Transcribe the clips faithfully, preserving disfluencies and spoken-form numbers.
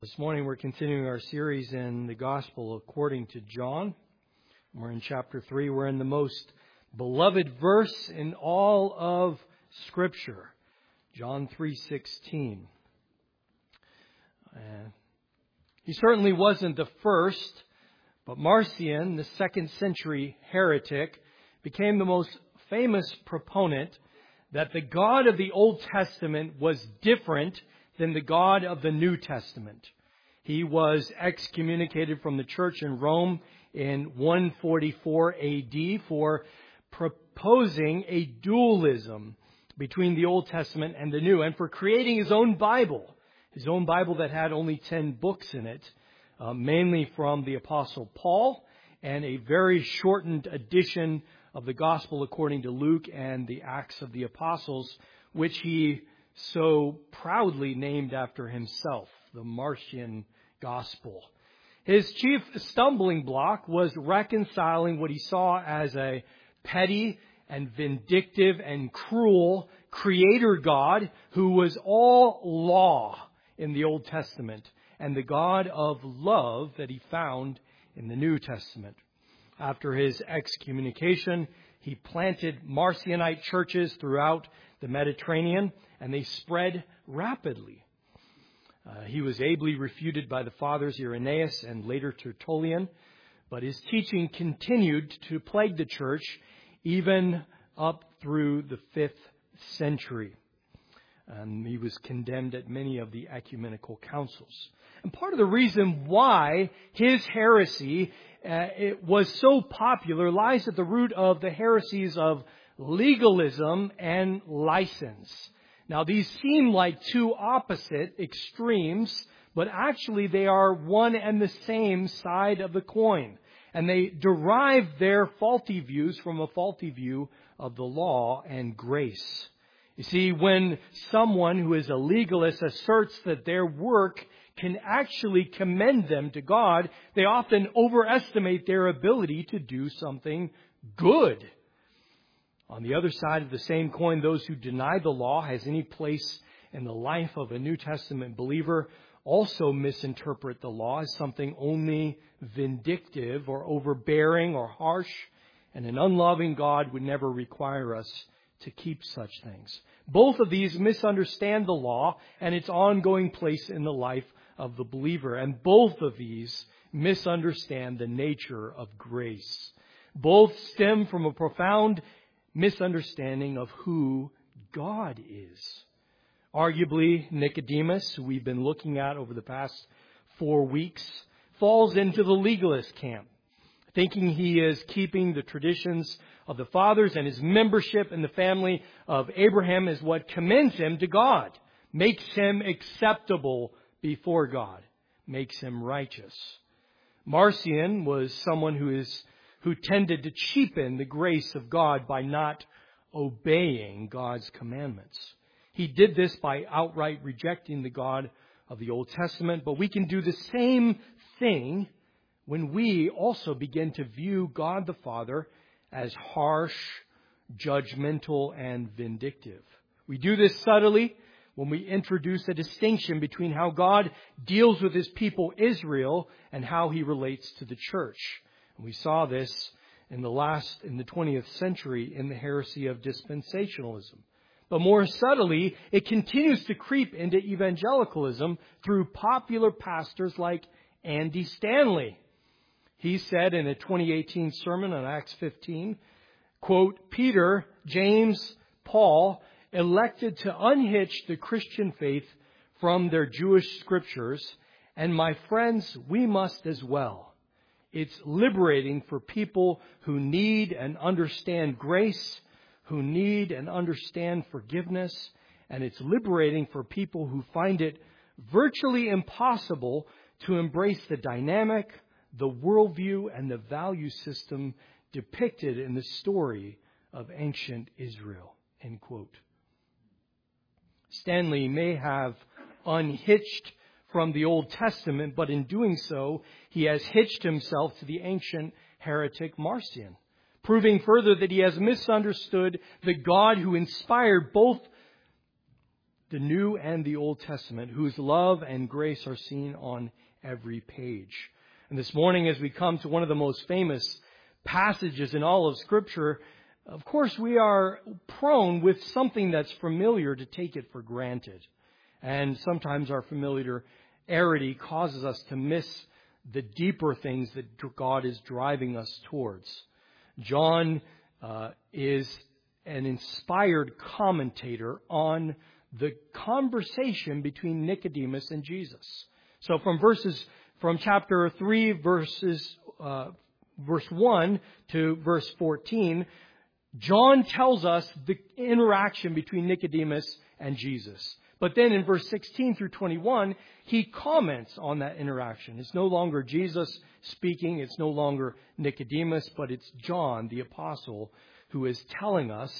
This morning we're continuing our series in the Gospel according to John. We're in chapter three. We're in the most beloved verse in all of Scripture, John three sixteen. Uh, he certainly wasn't the first, but Marcion, the second century heretic, became the most famous proponent that the God of the Old Testament was different than the God of the New Testament. He was excommunicated from the church in Rome in one forty-four A D for proposing a dualism between the Old Testament and the New, and for creating his own Bible, his own Bible that had only ten books in it, uh, mainly from the Apostle Paul, and a very shortened edition of the Gospel according to Luke and the Acts of the Apostles, which he so proudly named after himself, the Marcion Gospel. His chief stumbling block was reconciling what he saw as a petty and vindictive and cruel creator God who was all law in the Old Testament and the God of love that he found in the New Testament. After his excommunication, he planted Marcionite churches throughout the Mediterranean, and they spread rapidly. Uh, he was ably refuted by the fathers Irenaeus and later Tertullian, but his teaching continued to plague the church even up through the fifth century. And he was condemned at many of the ecumenical councils. And part of the reason why his heresy uh, it was so popular lies at the root of the heresies of legalism and license. Now, these seem like two opposite extremes, but actually they are one and the same side of the coin. And they derive their faulty views from a faulty view of the law and grace. You see, when someone who is a legalist asserts that their work can actually commend them to God, they often overestimate their ability to do something good. On the other side of the same coin, those who deny the law has any place in the life of a New Testament believer also misinterpret the law as something only vindictive or overbearing or harsh, and an unloving God would never require us to keep such things. Both of these misunderstand the law and its ongoing place in the life of the believer, and both of these misunderstand the nature of grace. Both stem from a profound misunderstanding of who God is. Arguably, Nicodemus, who we've been looking at over the past four weeks, falls into the legalist camp, thinking he is keeping the traditions of the fathers and his membership in the family of Abraham is what commends him to God, makes him acceptable before God, makes him righteous. Marcion was someone who is who tended to cheapen the grace of God by not obeying God's commandments. He did this by outright rejecting the God of the Old Testament, but we can do the same thing when we also begin to view God the Father as harsh, judgmental, and vindictive. We do this subtly when we introduce a distinction between how God deals with his people Israel and how he relates to the church. We saw this in the last, in the twentieth century in the heresy of dispensationalism. But more subtly, it continues to creep into evangelicalism through popular pastors like Andy Stanley. He said in a twenty eighteen sermon on Acts fifteen, quote, "Peter, James, Paul elected to unhitch the Christian faith from their Jewish scriptures, and my friends, we must as well. It's liberating for people who need and understand grace, who need and understand forgiveness, and it's liberating for people who find it virtually impossible to embrace the dynamic, the worldview, and the value system depicted in the story of ancient Israel." End quote. Stanley may have unhitched from the Old Testament, but in doing so, he has hitched himself to the ancient heretic Marcion, proving further that he has misunderstood the God who inspired both the New and the Old Testament, whose love and grace are seen on every page. And this morning, as we come to one of the most famous passages in all of Scripture, of course, we are prone with something that's familiar to take it for granted. And sometimes our familiarity causes us to miss the deeper things that God is driving us towards. John uh, is an inspired commentator on the conversation between Nicodemus and Jesus. So from verses, from chapter three, verses, uh, verse one to verse fourteen, John tells us the interaction between Nicodemus and Jesus. But then in verse sixteen through twenty-one, he comments on that interaction. It's no longer Jesus speaking. It's no longer Nicodemus, but it's John, the apostle, who is telling us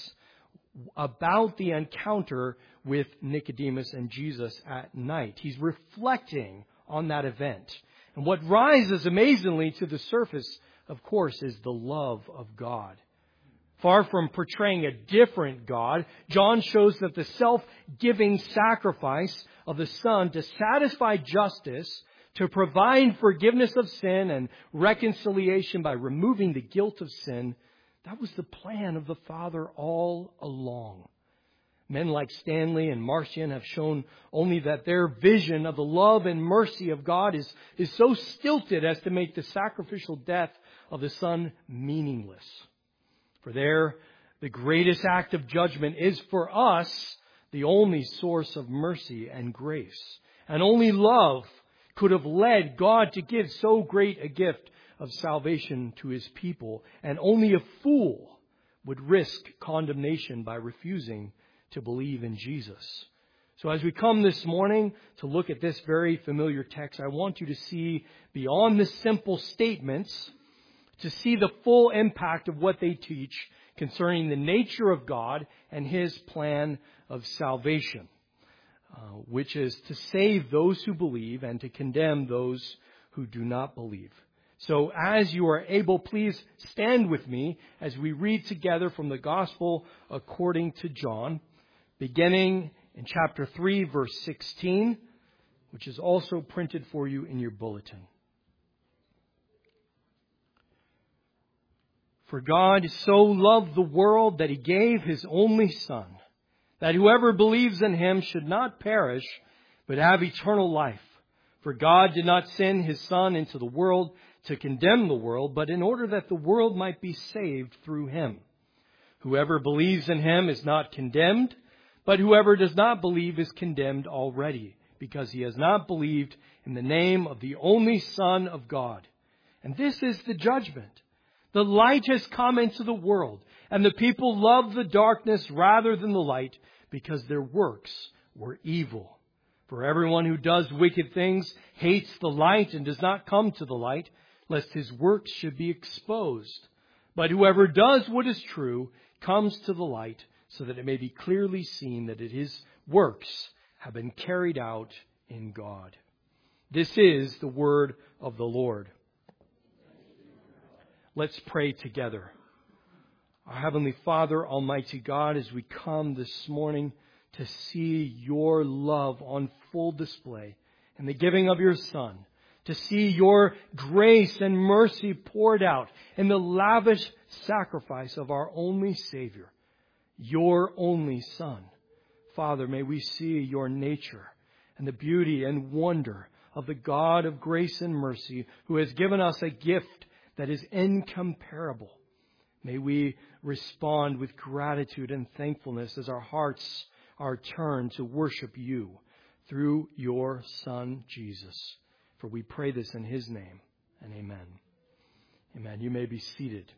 about the encounter with Nicodemus and Jesus at night. He's reflecting on that event. And what rises amazingly to the surface, of course, is the love of God. Far from portraying a different God, John shows that the self-giving sacrifice of the Son to satisfy justice, to provide forgiveness of sin and reconciliation by removing the guilt of sin, that was the plan of the Father all along. Men like Stanley and Marcion have shown only that their vision of the love and mercy of God is, is so stilted as to make the sacrificial death of the Son meaningless. For there, the greatest act of judgment is for us the only source of mercy and grace. And only love could have led God to give so great a gift of salvation to His people. And only a fool would risk condemnation by refusing to believe in Jesus. So as we come this morning to look at this very familiar text, I want you to see beyond the simple statements, to see the full impact of what they teach concerning the nature of God and His plan of salvation, uh, which is to save those who believe and to condemn those who do not believe. So as you are able, please stand with me as we read together from the Gospel according to John, beginning in chapter three, verse sixteen, which is also printed for you in your bulletin. For God so loved the world that He gave His only Son, that whoever believes in Him should not perish, but have eternal life. For God did not send His Son into the world to condemn the world, but in order that the world might be saved through Him. Whoever believes in Him is not condemned, but whoever does not believe is condemned already, because he has not believed in the name of the only Son of God. And this is the judgment. The light has come into the world, and the people love the darkness rather than the light, because their works were evil. For everyone who does wicked things hates the light and does not come to the light, lest his works should be exposed. But whoever does what is true comes to the light, so that it may be clearly seen that his works have been carried out in God. This is the word of the Lord. Let's pray together. Our Heavenly Father, Almighty God, as we come this morning to see your love on full display in the giving of your Son, to see your grace and mercy poured out in the lavish sacrifice of our only Savior, your only Son. Father, may we see your nature and the beauty and wonder of the God of grace and mercy who has given us a gift that is incomparable. May we respond with gratitude and thankfulness as our hearts are turned to worship you through your Son, Jesus. For we pray this in His name, and amen. Amen. You may be seated.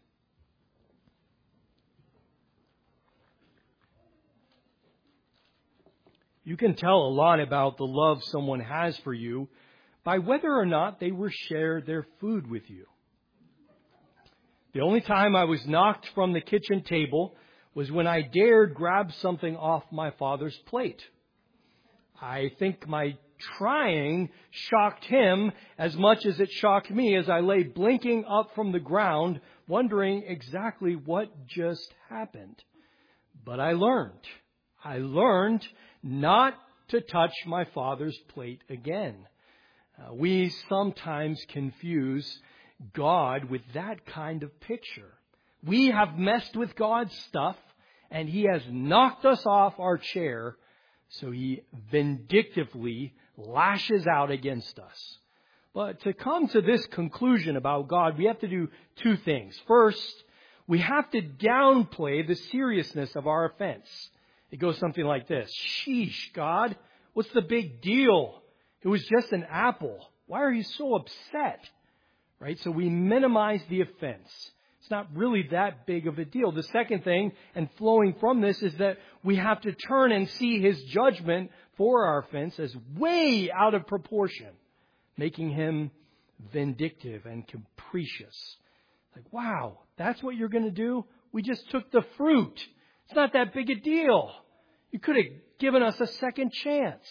You can tell a lot about the love someone has for you by whether or not they will share their food with you. The only time I was knocked from the kitchen table was when I dared grab something off my father's plate. I think my trying shocked him as much as it shocked me as I lay blinking up from the ground, wondering exactly what just happened. But I learned. I learned not to touch my Father's plate again. Uh, we sometimes confuse God with that kind of picture. We have messed with God's stuff, and He has knocked us off our chair, so He vindictively lashes out against us. But to come to this conclusion about God, we have to do two things. First, we have to downplay the seriousness of our offense. It goes something like this. Sheesh, God, what's the big deal? It was just an apple. Why are you so upset? Right? So we minimize the offense. It's not really that big of a deal. The second thing, and flowing from this, is that we have to turn and see His judgment for our offense as way out of proportion, making Him vindictive and capricious. Like, wow, that's what you're going to do? We just took the fruit. It's not that big a deal. You could have given us a second chance.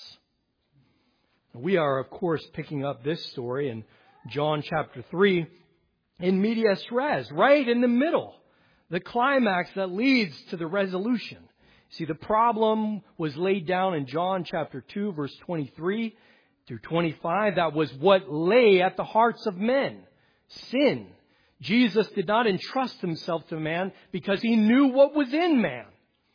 We are, of course, picking up this story in John chapter three in medias res, right in the middle. The climax that leads to the resolution. See, the problem was laid down in John chapter two, verse twenty-three through twenty-five. That was what lay at the hearts of men. Sin. Jesus did not entrust Himself to man because He knew what was in man.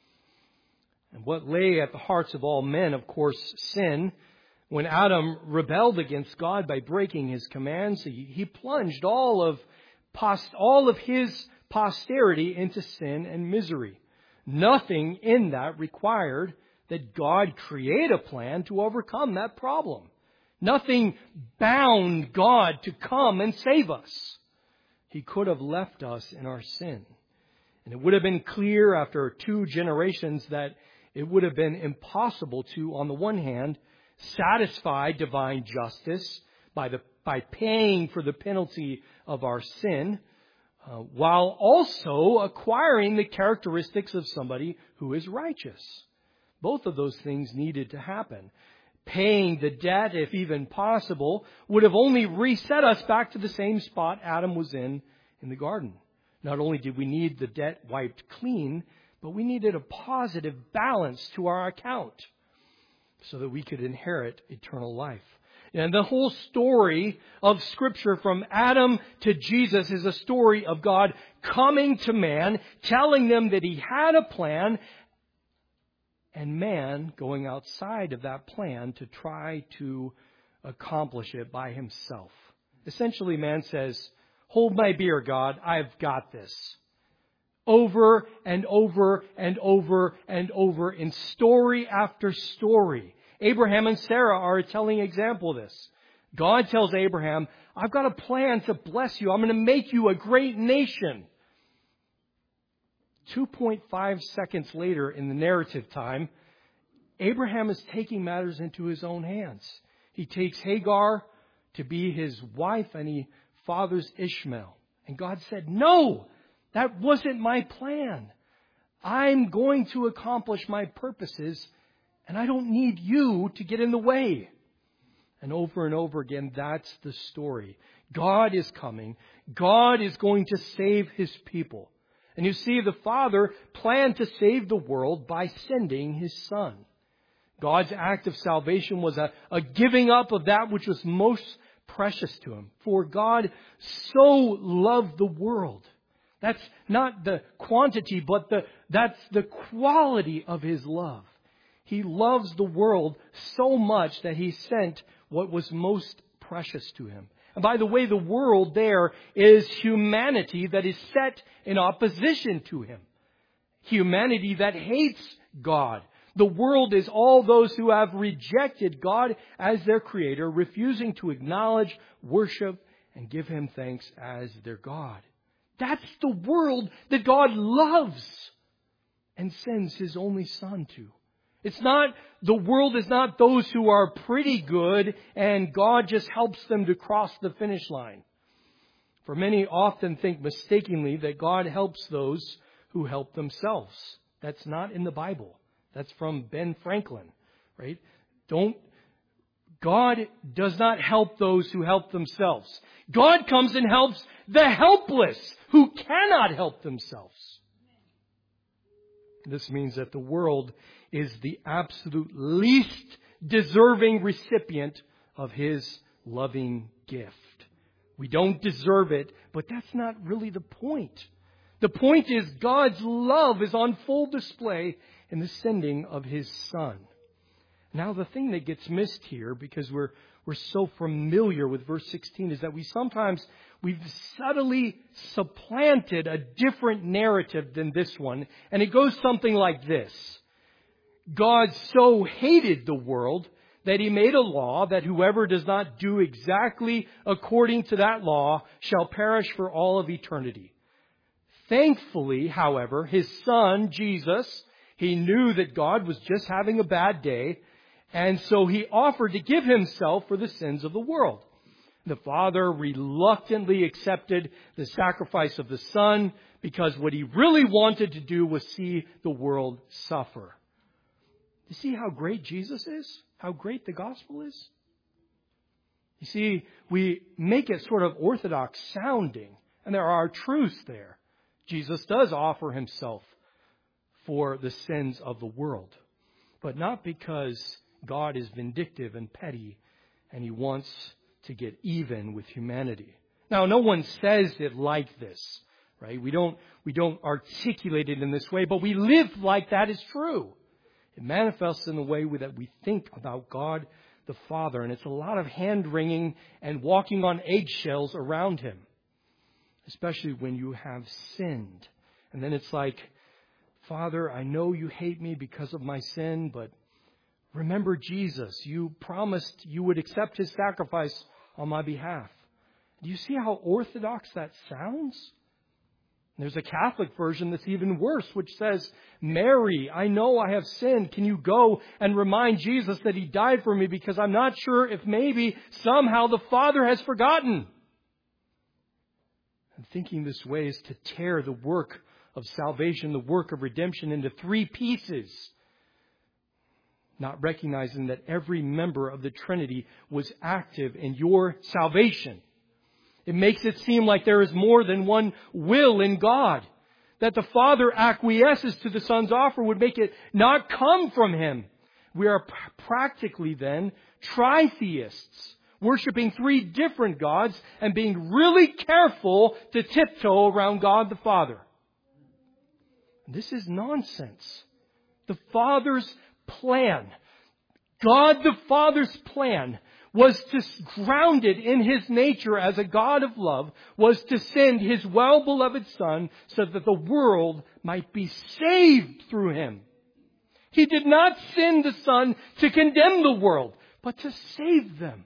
And what lay at the hearts of all men, of course, sin. When Adam rebelled against God by breaking His commands, he, he plunged all of post, all of his posterity into sin and misery. Nothing in that required that God create a plan to overcome that problem. Nothing bound God to come and save us. He could have left us in our sin. And it would have been clear after two generations that it would have been impossible to, on the one hand, satisfy divine justice by the by paying for the penalty of our sin, uh, while also acquiring the characteristics of somebody who is righteous. Both of those things needed to happen. Paying the debt, if even possible, would have only reset us back to the same spot Adam was in in the garden. Not only did we need the debt wiped clean, but we needed a positive balance to our account, so that we could inherit eternal life. And the whole story of Scripture from Adam to Jesus is a story of God coming to man, telling them that He had a plan, and man going outside of that plan to try to accomplish it by himself. Essentially, man says, hold my beer, God, I've got this. Over and over and over and over in story after story. Abraham and Sarah are a telling example of this. God tells Abraham, I've got a plan to bless you. I'm going to make you a great nation. two point five seconds later in the narrative time, Abraham is taking matters into his own hands. He takes Hagar to be his wife and he fathers Ishmael. And God said, no! That wasn't my plan. I'm going to accomplish my purposes, and I don't need you to get in the way. And over and over again, that's the story. God is coming. God is going to save His people. And you see, the Father planned to save the world by sending His Son. God's act of salvation was a, a giving up of that which was most precious to Him. For God so loved the world. That's not the quantity, but the, that's the quality of His love. He loves the world so much that He sent what was most precious to Him. And by the way, the world there is humanity that is set in opposition to Him. Humanity that hates God. The world is all those who have rejected God as their Creator, refusing to acknowledge, worship, and give Him thanks as their God. That's the world that God loves and sends His only Son to. It's not, the world is not those who are pretty good and God just helps them to cross the finish line. For many often think mistakenly that God helps those who help themselves. That's not in the Bible. That's from Ben Franklin, right? Don't, God does not help those who help themselves. God comes and helps the helpless who cannot help themselves. This means that the world is the absolute least deserving recipient of His loving gift. We don't deserve it, but that's not really the point. The point is God's love is on full display in the sending of His Son. Now, the thing that gets missed here, because we're we're so familiar with verse sixteen, is that we sometimes, we've subtly supplanted a different narrative than this one. And it goes something like this. God so hated the world that He made a law that whoever does not do exactly according to that law shall perish for all of eternity. Thankfully, however, His Son, Jesus, He knew that God was just having a bad day, and so He offered to give Himself for the sins of the world. The Father reluctantly accepted the sacrifice of the Son because what He really wanted to do was see the world suffer. You see how great Jesus is? How great the gospel is? You see, we make it sort of orthodox sounding, and there are truths there. Jesus does offer Himself for the sins of the world, but not because God is vindictive and petty and He wants to get even with humanity. Now, no one says it like this, right? We don't, we don't articulate it in this way, but we live like that is true. It manifests in the way that we think about God the Father, and it's a lot of hand-wringing and walking on eggshells around Him, especially when you have sinned. And then it's like, Father, I know you hate me because of my sin, but remember Jesus. You promised you would accept His sacrifice on my behalf. Do you see how orthodox that sounds? There's a Catholic version that's even worse, which says, Mary, I know I have sinned. Can you go and remind Jesus that He died for me because I'm not sure if maybe somehow the Father has forgotten. And thinking this way is to tear the work of salvation, the work of redemption, into three pieces, not recognizing that every member of the Trinity was active in your salvation. It makes it seem like there is more than one will in God. That the Father acquiesces to the Son's offer would make it not come from Him. We are practically then tritheists, worshiping three different gods and being really careful to tiptoe around God the Father. This is nonsense. The Father's plan, God the Father's plan, was to, grounded in His nature as a God of love, was to send His well-beloved Son so that the world might be saved through Him. He did not send the Son to condemn the world, but to save them.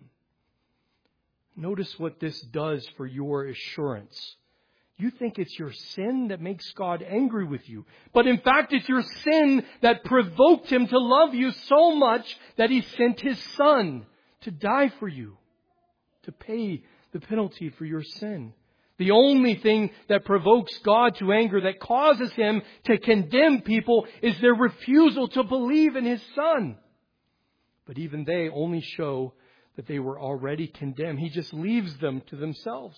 Notice what this does for your assurance. You think it's your sin that makes God angry with you. But in fact, it's your sin that provoked Him to love you so much that He sent His Son to die for you, to pay the penalty for your sin. The only thing that provokes God to anger, that causes Him to condemn people, is their refusal to believe in His Son. But even they only show that they were already condemned. He just leaves them to themselves.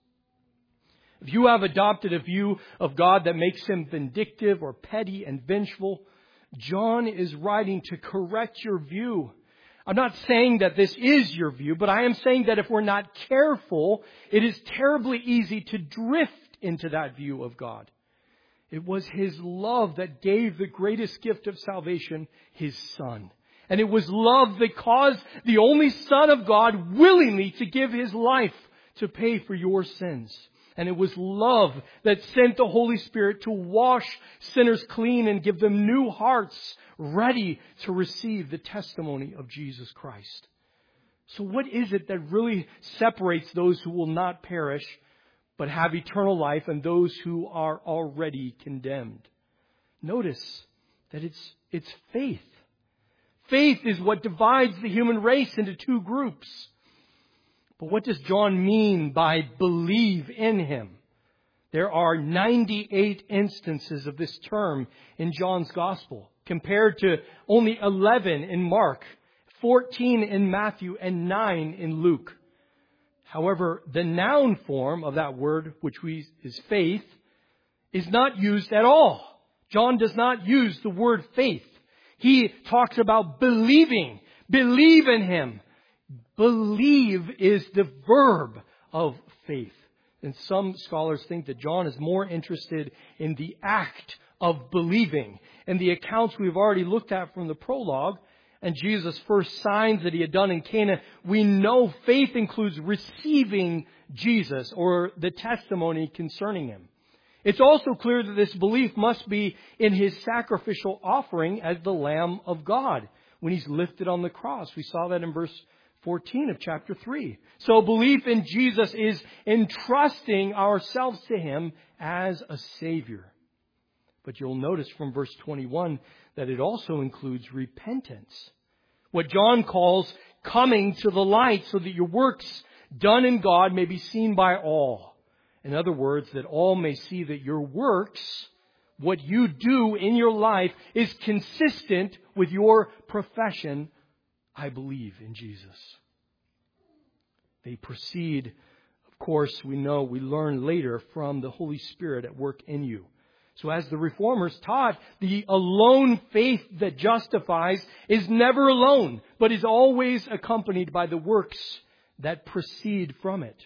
If you have adopted a view of God that makes Him vindictive or petty and vengeful, John is writing to correct your view. I'm not saying that this is your view, but I am saying that if we're not careful, it is terribly easy to drift into that view of God. It was His love that gave the greatest gift of salvation, His Son. And it was love that caused the only Son of God willingly to give His life to pay for your sins. And it was love that sent the Holy Spirit to wash sinners clean and give them new hearts ready to receive the testimony of Jesus Christ. So what is it that really separates those who will not perish but have eternal life and those who are already condemned? Notice that it's, it's faith. Faith is what divides the human race into two groups. But what does John mean by believe in Him? There are ninety-eight instances of this term in John's Gospel, compared to only eleven in Mark, fourteen in Matthew, and nine in Luke. However, the noun form of that word, which we, is faith, is not used at all. John does not use the word faith. He talks about believing. Believe in Him. Believe is the verb of faith. And some scholars think that John is more interested in the act of believing. And the accounts we've already looked at from the prologue and Jesus' first signs that He had done in Cana, we know faith includes receiving Jesus or the testimony concerning Him. It's also clear that this belief must be in His sacrificial offering as the Lamb of God when He's lifted on the cross. We saw that in verse fourteen of chapter three. So belief in Jesus is entrusting ourselves to Him as a Savior. But you'll notice from verse twenty-one that it also includes repentance. What John calls coming to the light so that your works done in God may be seen by all. In other words, that all may see that your works, what you do in your life, is consistent with your profession, I believe in Jesus. They proceed, of course, we know, we learn later from the Holy Spirit at work in you. So as the Reformers taught, the alone faith that justifies is never alone, but is always accompanied by the works that proceed from it.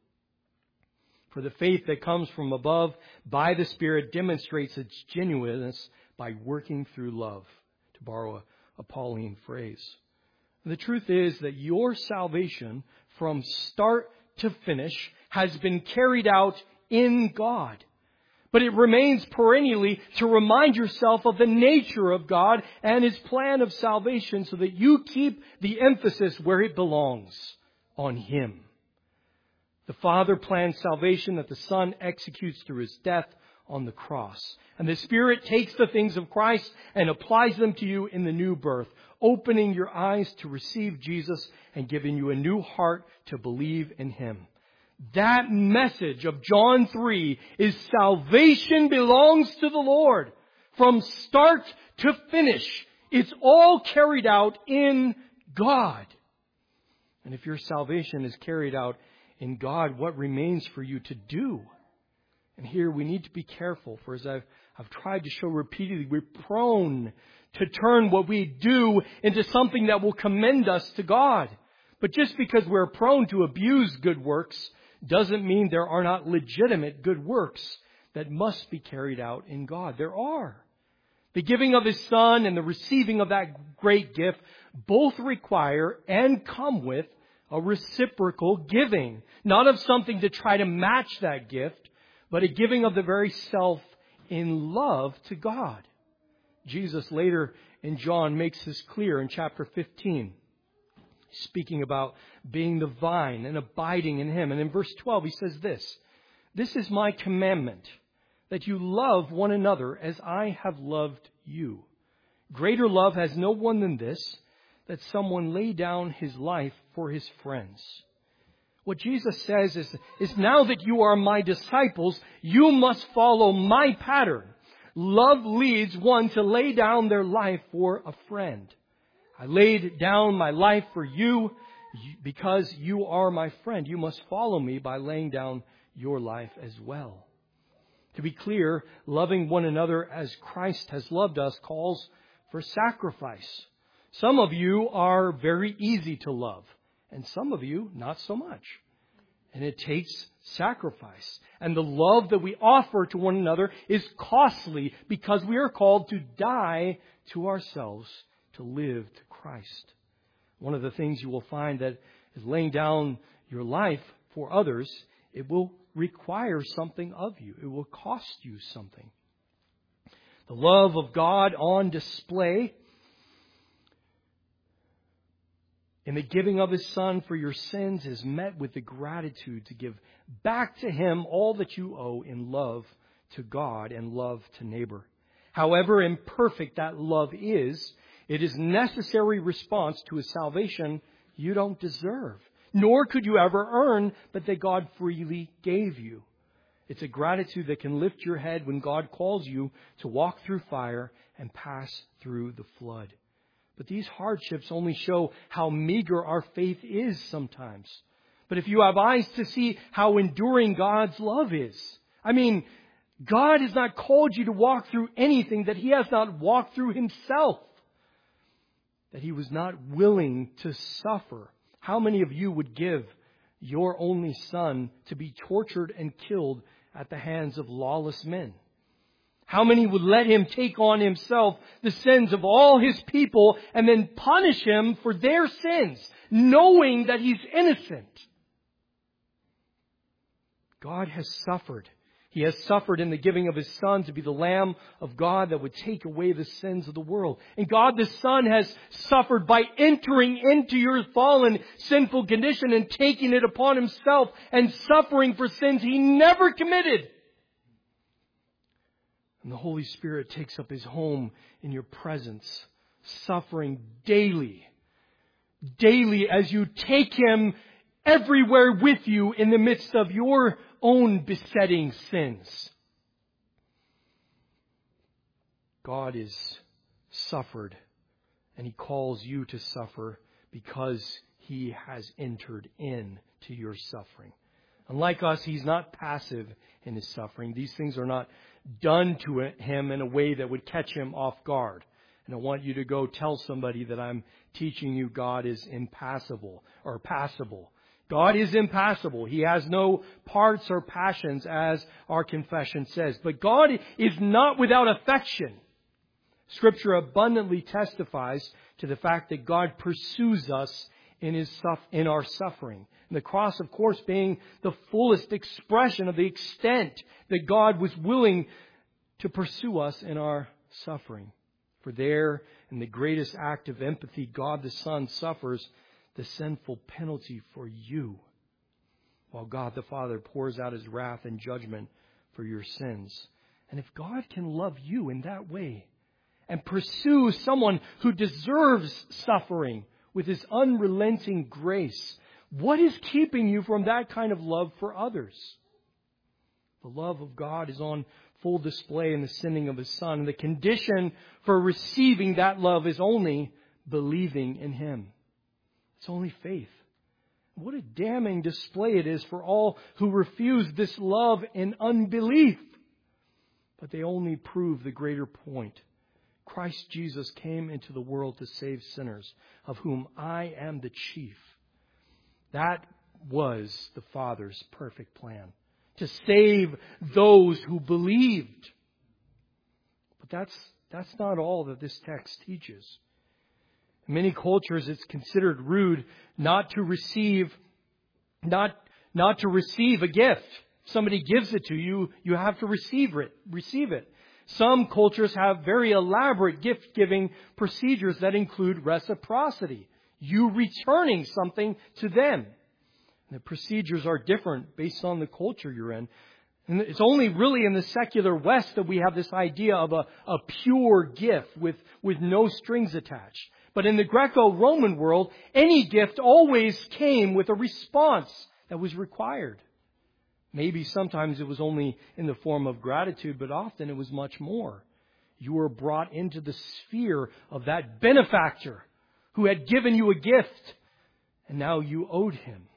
For the faith that comes from above by the Spirit demonstrates its genuineness by working through love, to borrow a, a Pauline phrase. And the truth is that your salvation from start to finish has been carried out in God. But it remains perennially to remind yourself of the nature of God and His plan of salvation so that you keep the emphasis where it belongs, on Him. The Father plans salvation that the Son executes through His death on the cross. And the Spirit takes the things of Christ and applies them to you in the new birth, opening your eyes to receive Jesus and giving you a new heart to believe in Him. That message of John three is salvation belongs to the Lord. From start to finish, it's all carried out in God. And if your salvation is carried out in God, what remains for you to do? And here we need to be careful, for as I've, I've tried to show repeatedly, we're prone to turn what we do into something that will commend us to God. But just because we're prone to abuse good works doesn't mean there are not legitimate good works that must be carried out in God. There are. The giving of His Son and the receiving of that great gift both require and come with a reciprocal giving. Not of something to try to match that gift, but a giving of the very self in love to God. Jesus later in John makes this clear in chapter fifteen. Speaking about being the vine and abiding in Him. And in verse twelve he says this, "This is my commandment, that you love one another as I have loved you. Greater love has no one than this, that someone lay down his life for his friends." What Jesus says is, is now that you are my disciples, you must follow my pattern. Love leads one to lay down their life for a friend. I laid down my life for you because you are my friend. You must follow me by laying down your life as well. To be clear, loving one another as Christ has loved us calls for sacrifice. Some of you are very easy to love, and some of you not so much. And it takes sacrifice. And the love that we offer to one another is costly because we are called to die to ourselves to live to Christ. One of the things you will find that is laying down your life for others, it will require something of you. It will cost you something. The love of God on display in the giving of His Son for your sins is met with the gratitude to give back to Him all that you owe in love to God and love to neighbor. However imperfect that love is, it is necessary response to a salvation you don't deserve, nor could you ever earn, but that God freely gave you. It's a gratitude that can lift your head when God calls you to walk through fire and pass through the flood. But these hardships only show how meager our faith is sometimes. But if you have eyes to see how enduring God's love is, I mean, God has not called you to walk through anything that He has not walked through Himself. that He was not willing to suffer. How many of you would give your only son to be tortured and killed at the hands of lawless men? How many would let Him take on Himself the sins of all His people and then punish Him for their sins, knowing that He's innocent? God has suffered. He has suffered in the giving of His Son to be the Lamb of God that would take away the sins of the world. And God the Son has suffered by entering into your fallen, sinful condition and taking it upon Himself and suffering for sins He never committed. And the Holy Spirit takes up His home in your presence, suffering daily, daily as you take Him everywhere with you in the midst of your own besetting sins. God is suffered, and He calls you to suffer because He has entered into your suffering. Unlike us, He's not passive in His suffering. These things are not done to Him in a way that would catch Him off guard. And I want you to go tell somebody that I'm teaching you God is impassible or passible. God is impassible. He has no parts or passions, as our confession says. But God is not without affection. Scripture abundantly testifies to the fact that God pursues us in His in our suffering. And the cross, of course, being the fullest expression of the extent that God was willing to pursue us in our suffering. For there, in the greatest act of empathy, God the Son suffers the sinful penalty for you, while God the Father pours out His wrath and judgment for your sins. And if God can love you in that way and pursue someone who deserves suffering with His unrelenting grace, what is keeping you from that kind of love for others? The love of God is on full display in the sending of His Son. And the condition for receiving that love is only believing in Him. It's only faith. What a damning display it is for all who refuse this love in unbelief. But they only prove the greater point. Christ Jesus came into the world to save sinners, of whom I am the chief. That was the Father's perfect plan, to save those who believed. But that's, that's not all that this text teaches. In many cultures, it's considered rude not to receive, not, not to receive a gift. If somebody gives it to you, you have to receive it, receive it. Some cultures have very elaborate gift-giving procedures that include reciprocity. You returning something to them. And the procedures are different based on the culture you're in. And it's only really in the secular West that we have this idea of a, a pure gift with, with no strings attached. But in the Greco-Roman world, any gift always came with a response that was required. Maybe sometimes it was only in the form of gratitude, but often it was much more. You were brought into the sphere of that benefactor who had given you a gift, and now you owed him.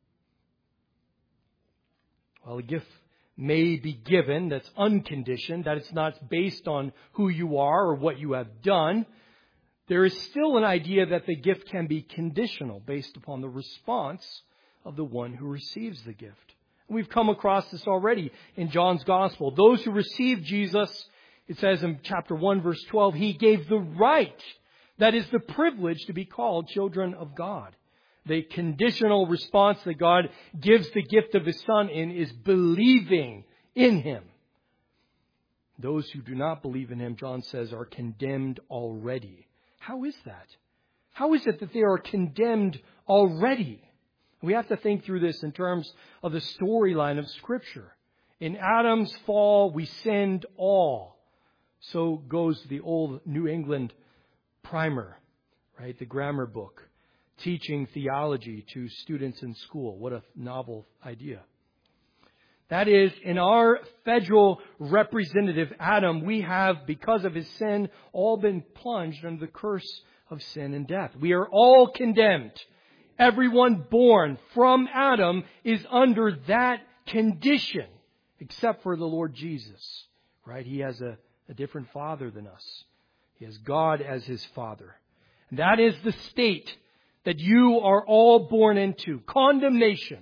Well, a gift may be given that's unconditioned, that it's not based on who you are or what you have done. There is still an idea that the gift can be conditional based upon the response of the one who receives the gift. We've come across this already in John's Gospel. Those who received Jesus, it says in chapter one, verse twelve, He gave the right, that is the privilege, to be called children of God. The conditional response that God gives the gift of His Son in is believing in Him. Those who do not believe in Him, John says, are condemned already. How is that? How is it that they are condemned already? We have to think through this in terms of the storyline of Scripture. In Adam's fall, we sinned all. So goes the old New England primer, right? The grammar book, teaching theology to students in school. What a novel idea. That is, in our federal representative, Adam, we have, because of his sin, all been plunged under the curse of sin and death. We are all condemned. Everyone born from Adam is under that condition, except for the Lord Jesus, right? He has a, a different father than us. He has God as his father. That is the state that you are all born into. Condemnation.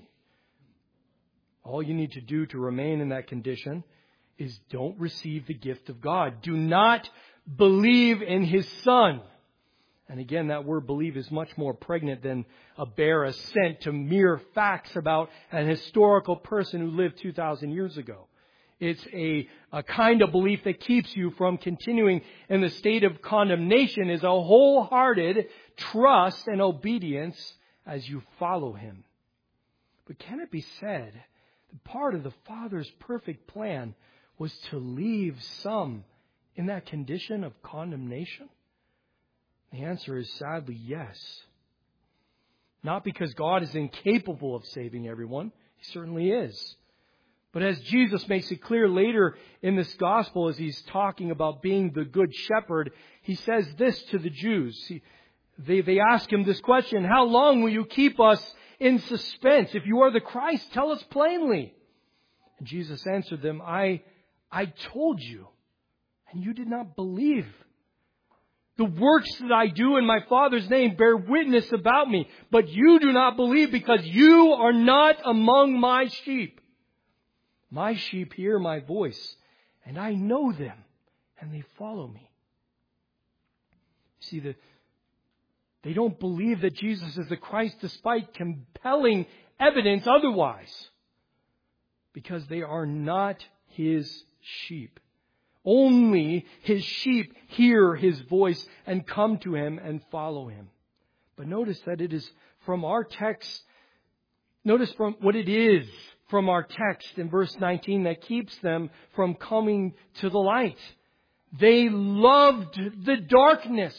All you need to do to remain in that condition is don't receive the gift of God. Do not believe in His Son. And again, that word believe is much more pregnant than a bare assent to mere facts about an historical person who lived two thousand years ago. It's a, a kind of belief that keeps you from continuing in the state of condemnation, is a wholehearted trust and obedience as you follow Him. But can it be said that part of the Father's perfect plan was to leave some in that condition of condemnation? The answer is sadly yes. Not because God is incapable of saving everyone. He certainly is. But as Jesus makes it clear later in this gospel, as He's talking about being the good shepherd, He says this to the Jews. He, they, they ask Him this question, how long will you keep us in suspense? If you are the Christ, tell us plainly. And Jesus answered them, I, I told you, and you did not believe. The works that I do in my Father's name bear witness about me, but you do not believe because you are not among my sheep. My sheep hear my voice, and I know them, and they follow me. See, the, they don't believe that Jesus is the Christ despite compelling evidence otherwise, because they are not His sheep. Only His sheep hear His voice and come to Him and follow Him. But notice that it is from our text, notice from what it is from our text in verse nineteen that keeps them from coming to the light. They loved the darkness.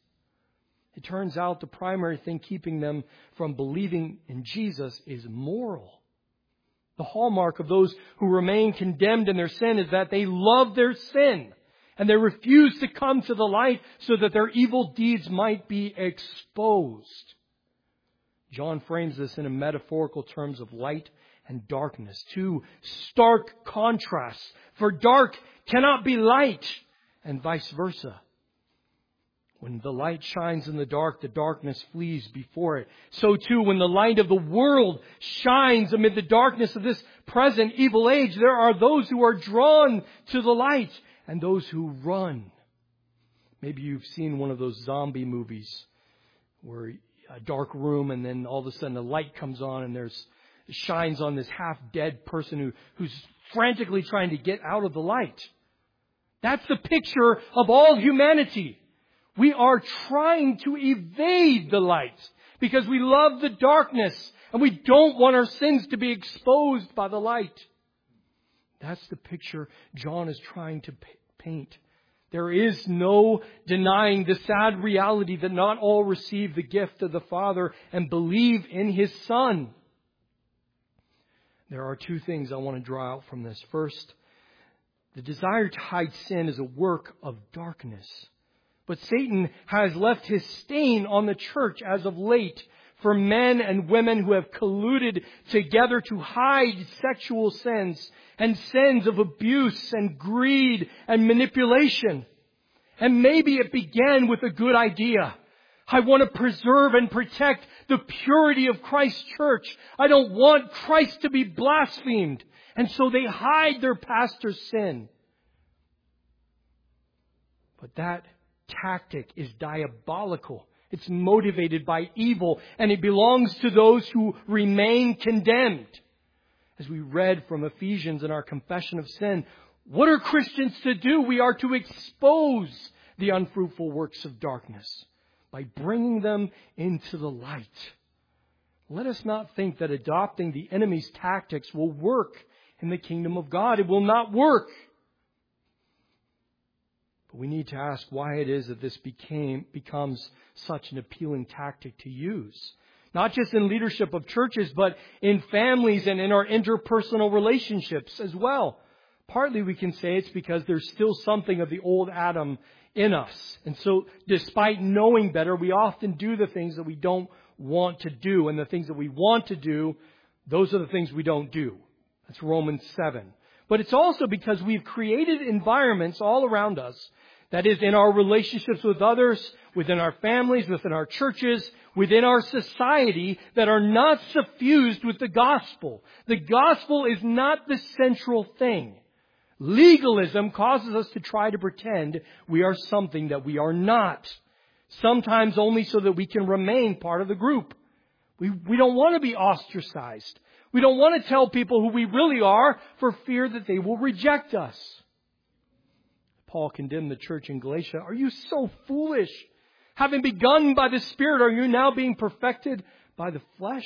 It turns out the primary thing keeping them from believing in Jesus is moral. The hallmark of those who remain condemned in their sin is that they love their sin and they refuse to come to the light so that their evil deeds might be exposed. John frames this in a metaphorical terms of light and darkness, two stark contrasts. For dark cannot be light, and vice versa. When the light shines in the dark, the darkness flees before it. So too, when the light of the world shines amid the darkness of this present evil age, there are those who are drawn to the light and those who run. Maybe you've seen one of those zombie movies where a dark room and then all of a sudden the light comes on and there's shines on this half-dead person who, who's frantically trying to get out of the light. That's the picture of all humanity. We are trying to evade the light because we love the darkness and we don't want our sins to be exposed by the light. That's the picture John is trying to paint. There is no denying the sad reality that not all receive the gift of the Father and believe in His Son. There are two things I want to draw out from this. First, the desire to hide sin is a work of darkness. But Satan has left his stain on the church as of late for men and women who have colluded together to hide sexual sins and sins of abuse and greed and manipulation. And maybe it began with a good idea. I want to preserve and protect the purity of Christ's church. I don't want Christ to be blasphemed. And so they hide their pastor's sin. But that tactic is diabolical. It's motivated by evil, and it belongs to those who remain condemned. As we read from Ephesians in our confession of sin, what are Christians to do? We are to expose the unfruitful works of darkness by bringing them into the light. Let us not think that adopting the enemy's tactics will work in the kingdom of God. It will not work. But we need to ask why it is that this became becomes such an appealing tactic to use. Not just in leadership of churches, but in families and in our interpersonal relationships as well. Partly we can say it's because there's still something of the old Adam in us. And so despite knowing better, we often do the things that we don't want to do. And the things that we want to do, those are the things we don't do. That's Romans seven. But it's also because we've created environments all around us, that is, in our relationships with others within our families, within our churches, within our society that are not suffused with the gospel. The gospel is not the central thing. Legalism causes us to try to pretend we are something that we are not. Sometimes only so that we can remain part of the group. We, we don't want to be ostracized. We don't want to tell people who we really are for fear that they will reject us. Paul condemned the church in Galatia. Are you so foolish? Having begun by the Spirit, are you now being perfected by the flesh?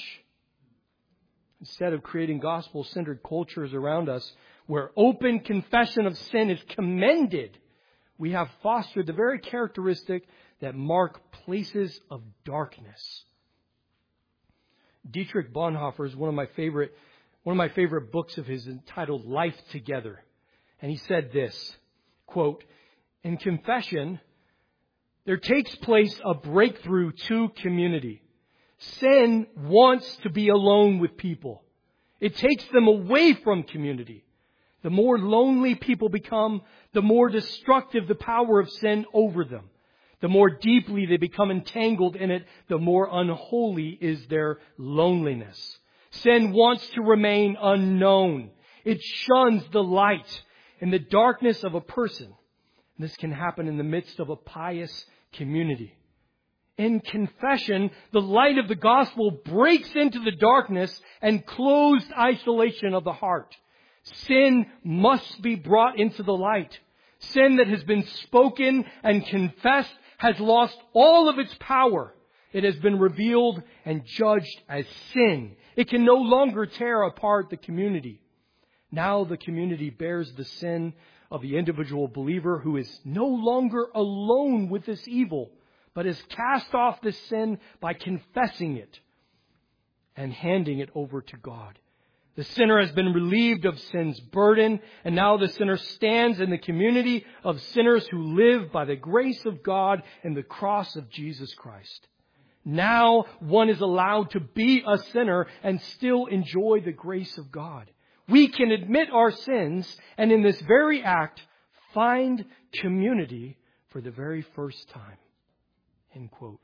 Instead of creating gospel-centered cultures around us where open confession of sin is commended, we have fostered the very characteristic that mark places of darkness. Dietrich Bonhoeffer is one of my favorite, one of my favorite books of his, entitled Life Together. And he said this, quote, "In confession, there takes place a breakthrough to community. Sin wants to be alone with people. It takes them away from community. The more lonely people become, the more destructive the power of sin over them. The more deeply they become entangled in it, the more unholy is their loneliness. Sin wants to remain unknown. It shuns the light in the darkness of a person. And this can happen in the midst of a pious community. In confession, the light of the gospel breaks into the darkness and closed isolation of the heart. Sin must be brought into the light. Sin that has been spoken and confessed has lost all of its power. It has been revealed and judged as sin. It can no longer tear apart the community. Now the community bears the sin of the individual believer who is no longer alone with this evil, but has cast off this sin by confessing it and handing it over to God. The sinner has been relieved of sin's burden, and now the sinner stands in the community of sinners who live by the grace of God and the cross of Jesus Christ. Now one is allowed to be a sinner and still enjoy the grace of God. We can admit our sins and in this very act find community for the very first time. End quote.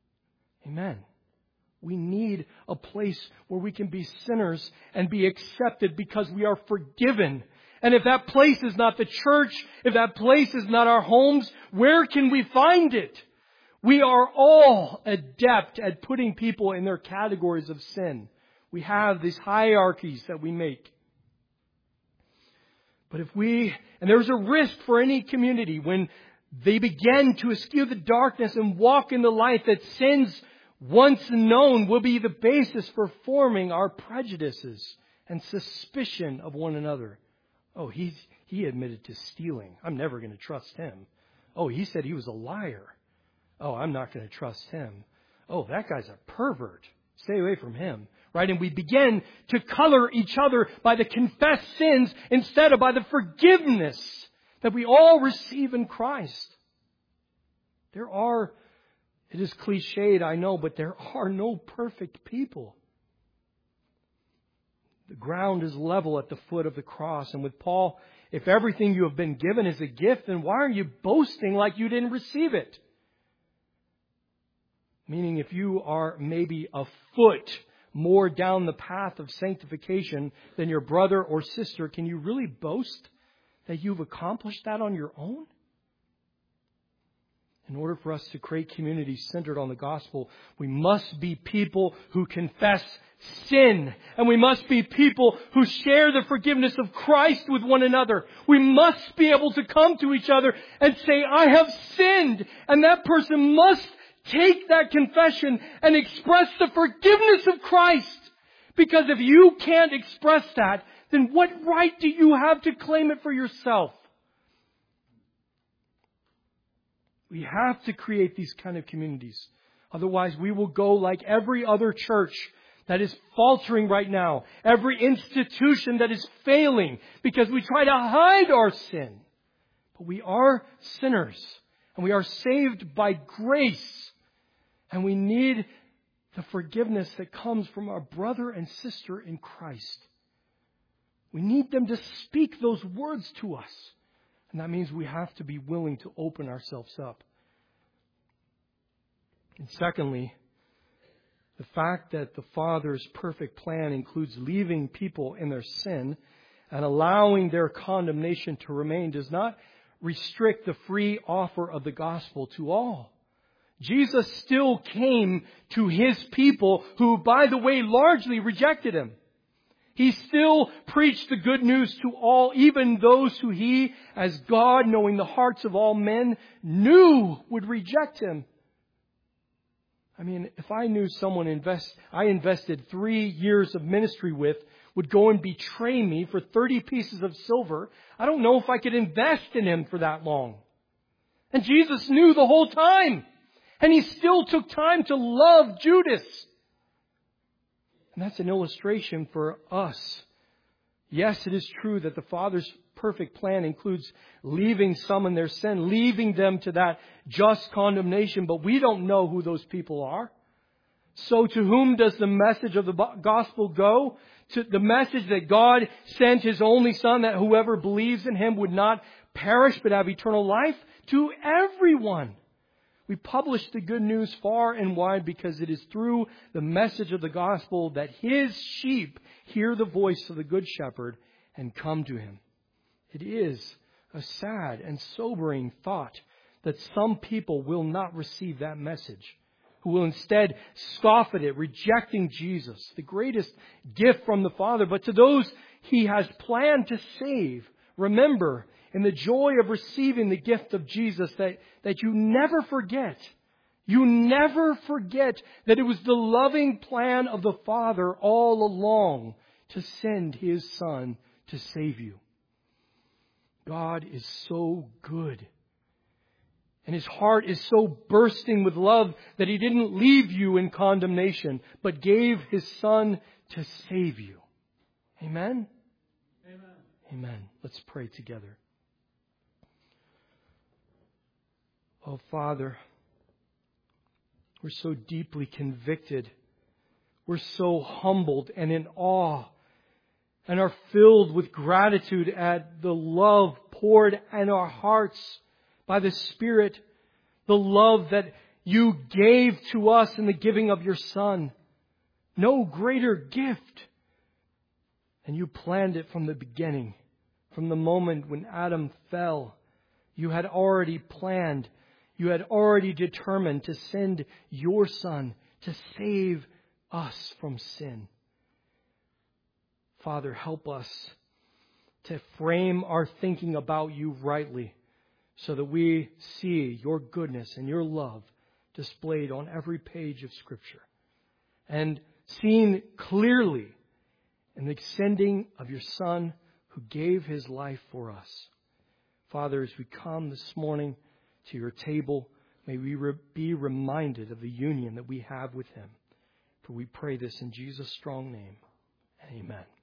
Amen. We need a place where we can be sinners and be accepted because we are forgiven. And if that place is not the church, if that place is not our homes, where can we find it? We are all adept at putting people in their categories of sin. We have these hierarchies that we make. But if we, and there's a risk for any community when they begin to eschew the darkness and walk in the light, that sins once known will be the basis for forming our prejudices and suspicion of one another. Oh, he's, he admitted to stealing. I'm never going to trust him. Oh, he said he was a liar. Oh, I'm not going to trust him. Oh, that guy's a pervert. Stay away from him. Right? And we begin to color each other by the confessed sins instead of by the forgiveness that we all receive in Christ. There are, it is cliched, I know, but there are no perfect people. The ground is level at the foot of the cross. And with Paul, if everything you have been given is a gift, then why are you boasting like you didn't receive it? Meaning if you are maybe a foot more down the path of sanctification than your brother or sister, can you really boast that you've accomplished that on your own? In order for us to create communities centered on the gospel, we must be people who confess sin. And we must be people who share the forgiveness of Christ with one another. We must be able to come to each other and say, I have sinned. And that person must take that confession and express the forgiveness of Christ. Because if you can't express that, then what right do you have to claim it for yourself? We have to create these kind of communities. Otherwise, we will go like every other church that is faltering right now. Every institution that is failing because we try to hide our sin. But we are sinners and we are saved by grace. And we need the forgiveness that comes from our brother and sister in Christ. We need them to speak those words to us. And that means we have to be willing to open ourselves up. And secondly, the fact that the Father's perfect plan includes leaving people in their sin and allowing their condemnation to remain does not restrict the free offer of the gospel to all. Jesus still came to His people who, by the way, largely rejected Him. He still preached the good news to all, even those who He, as God, knowing the hearts of all men, knew would reject Him. I mean, if I knew someone invest, I invested three years of ministry with would go and betray me for thirty pieces of silver, I don't know if I could invest in him for that long. And Jesus knew the whole time. And He still took time to love Judas. And that's an illustration for us. Yes, it is true that the Father's perfect plan includes leaving some in their sin, leaving them to that just condemnation, but we don't know who those people are. So to whom does the message of the gospel go? To the message that God sent His only Son, that whoever believes in Him would not perish but have eternal life? To everyone. We publish the good news far and wide because it is through the message of the gospel that His sheep hear the voice of the Good Shepherd and come to Him. It is a sad and sobering thought that some people will not receive that message, who will instead scoff at it, rejecting Jesus, the greatest gift from the Father. But to those He has planned to save, remember, in the joy of receiving the gift of Jesus, that, that you never forget, you never forget that it was the loving plan of the Father all along to send His Son to save you. God is so good. And His heart is so bursting with love that He didn't leave you in condemnation, but gave His Son to save you. Amen? Amen. Amen. Let's pray together. Oh, Father, we're so deeply convicted. We're so humbled and in awe and are filled with gratitude at the love poured in our hearts by the Spirit, the love that You gave to us in the giving of Your Son. No greater gift. And You planned it from the beginning, from the moment when Adam fell. You had already planned, You had already determined to send Your Son to save us from sin. Father, help us to frame our thinking about You rightly, so that we see Your goodness and Your love displayed on every page of Scripture, and seen clearly in the sending of Your Son who gave His life for us. Father, as we come this morning to Your table, may we re- be reminded of the union that we have with Him. For we pray this in Jesus' strong name. Amen.